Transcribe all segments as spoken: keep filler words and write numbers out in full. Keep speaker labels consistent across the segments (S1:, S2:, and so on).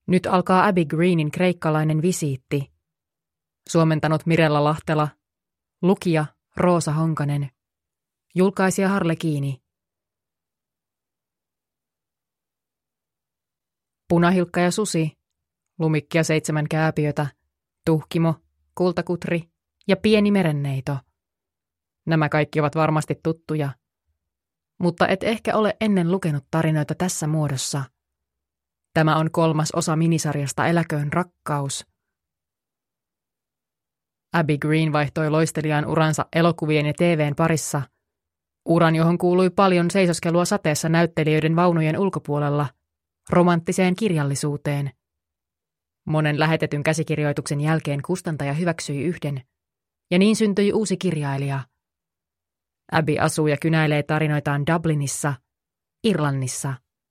S1: Nyt alkaa Abby Greenin kreikkalainen visiitti. Suomentanut Mirella Lahtela. Lukija Roosa Honkanen. Julkaisija Harlekiini. Punahilkka ja susi. Lumikki ja seitsemän kääpiötä. Tuhkimo, kultakutri ja pieni merenneito. Nämä kaikki ovat varmasti tuttuja. Mutta et ehkä ole ennen lukenut tarinoita tässä muodossa. Tämä on kolmas osa minisarjasta Eläköön rakkaus. Abby Green vaihtoi loistelijan uransa elokuvien ja T V:n parissa. Uran, johon kuului paljon seisoskelua sateessa näyttelijöiden vaunujen ulkopuolella, romanttiseen kirjallisuuteen. Monen lähetetyn käsikirjoituksen jälkeen kustantaja hyväksyi yhden, ja niin syntyi uusi kirjailija. Abby asuu ja kynäilee tarinoitaan Dublinissa, Irlannissa.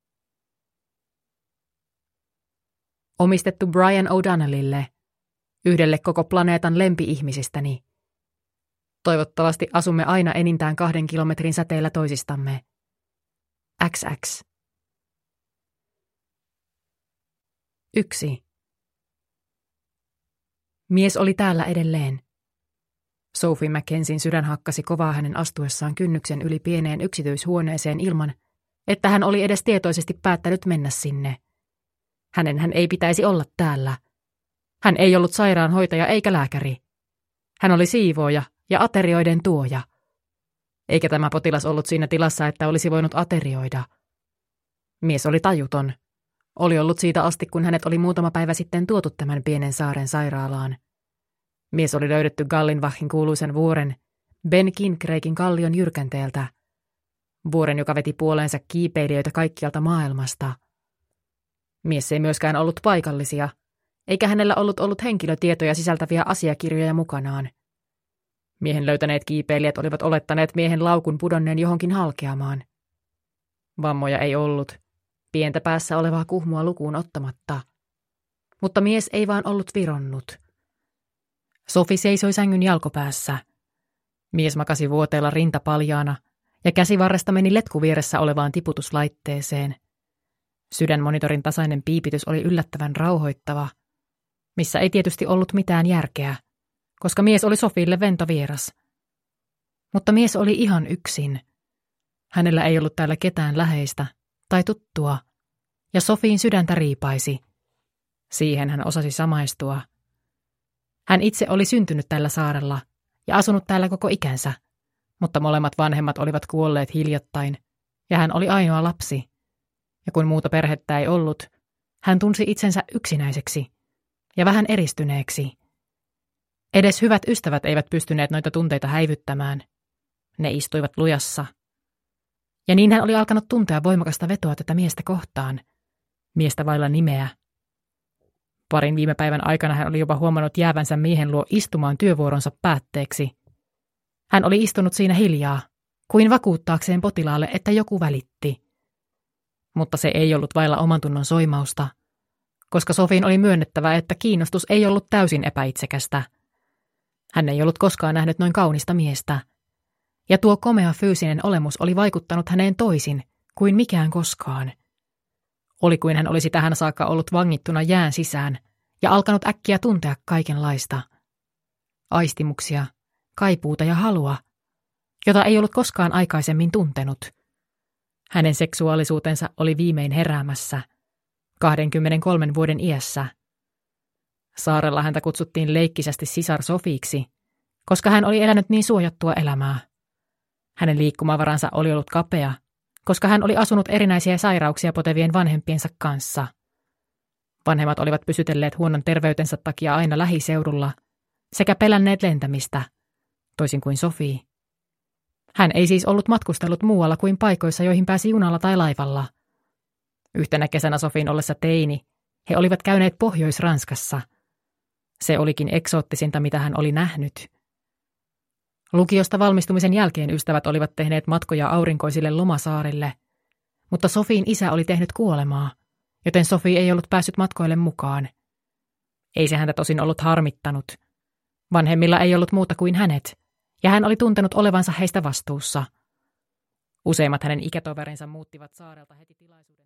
S1: Omistettu Brian O'Donnellille, yhdelle koko planeetan lempi-ihmisistäni. Toivottavasti asumme aina enintään kahden kilometrin säteellä toisistamme. X X. Yksi. Mies oli täällä edelleen. Sophie Mackenzien sydän hakkasi kovaa hänen astuessaan kynnyksen yli pieneen yksityishuoneeseen ilman, että hän oli edes tietoisesti päättänyt mennä sinne. Hänenhän ei pitäisi olla täällä. Hän ei ollut sairaanhoitaja eikä lääkäri. Hän oli siivooja ja aterioiden tuoja. Eikä tämä potilas ollut siinä tilassa, että olisi voinut aterioida. Mies oli tajuton. Oli ollut siitä asti, kun hänet oli muutama päivä sitten tuotu tämän pienen saaren sairaalaan. Mies oli löydetty Gallinbachin kuuluisen vuoren, Ben Kincraigen kallion jyrkänteeltä. Vuoren, joka veti puoleensa kiipeilijöitä kaikkialta maailmasta. Mies ei myöskään ollut paikallisia, eikä hänellä ollut ollut henkilötietoja sisältäviä asiakirjoja mukanaan. Miehen löytäneet kiipeilijät olivat olettaneet miehen laukun pudonneen johonkin halkeamaan. Vammoja ei ollut, pientä päässä olevaa kuhmua lukuun ottamatta. Mutta mies ei vaan ollut vironnut. Sophie seisoi sängyn jalkopäässä. Mies makasi vuoteella rinta paljaana ja käsivarresta meni letku vieressä olevaan tiputuslaitteeseen. Sydänmonitorin tasainen piipitys oli yllättävän rauhoittava, missä ei tietysti ollut mitään järkeä, koska mies oli Sophielle ventovieras. Mutta mies oli ihan yksin. Hänellä ei ollut täällä ketään läheistä tai tuttua, ja Sophien sydäntä riipaisi. Siihen hän osasi samaistua. Hän itse oli syntynyt tällä saarella ja asunut täällä koko ikänsä, mutta molemmat vanhemmat olivat kuolleet hiljattain, ja hän oli ainoa lapsi. Ja kun muuta perhettä ei ollut, hän tunsi itsensä yksinäiseksi ja vähän eristyneeksi. Edes hyvät ystävät eivät pystyneet noita tunteita häivyttämään. Ne istuivat lujassa. Ja niin hän oli alkanut tuntea voimakasta vetoa tätä miestä kohtaan, miestä vailla nimeä. Parin viime päivän aikana hän oli jopa huomannut jäävänsä miehen luo istumaan työvuoronsa päätteeksi. Hän oli istunut siinä hiljaa, kuin vakuuttaakseen potilaalle, että joku välitti. Mutta se ei ollut vailla omantunnon soimausta, koska Sophien oli myönnettävä, että kiinnostus ei ollut täysin epäitsekästä. Hän ei ollut koskaan nähnyt noin kaunista miestä, ja tuo komea fyysinen olemus oli vaikuttanut häneen toisin kuin mikään koskaan. Oli kuin hän olisi tähän saakka ollut vangittuna jään sisään ja alkanut äkkiä tuntea kaikenlaista. Aistimuksia, kaipuuta ja halua, jota ei ollut koskaan aikaisemmin tuntenut. Hänen seksuaalisuutensa oli viimein heräämässä, kaksikymmentäkolme vuoden iässä. Saarella häntä kutsuttiin leikkisästi sisar Sophieksi, koska hän oli elänyt niin suojattua elämää. Hänen liikkumavaransa oli ollut kapea, koska hän oli asunut erinäisiä sairauksia potevien vanhempiensa kanssa. Vanhemmat olivat pysytelleet huonon terveytensä takia aina lähiseudulla sekä pelänneet lentämistä, toisin kuin Sophie. Hän ei siis ollut matkustellut muualla kuin paikoissa, joihin pääsi junalla tai laivalla. Yhtenä kesänä Sophien ollessa teini, he olivat käyneet Pohjois-Ranskassa. Se olikin eksoottisinta, mitä hän oli nähnyt. Lukiosta valmistumisen jälkeen ystävät olivat tehneet matkoja aurinkoisille lomasaarille, mutta Sophien isä oli tehnyt kuolemaa, joten Sophie ei ollut päässyt matkoille mukaan. Ei se häntä tosin ollut harmittanut. Vanhemmilla ei ollut muuta kuin hänet, ja hän oli tuntenut olevansa heistä vastuussa. Useimmat hänen ikätoverinsa muuttivat saarelta heti tilaisuuden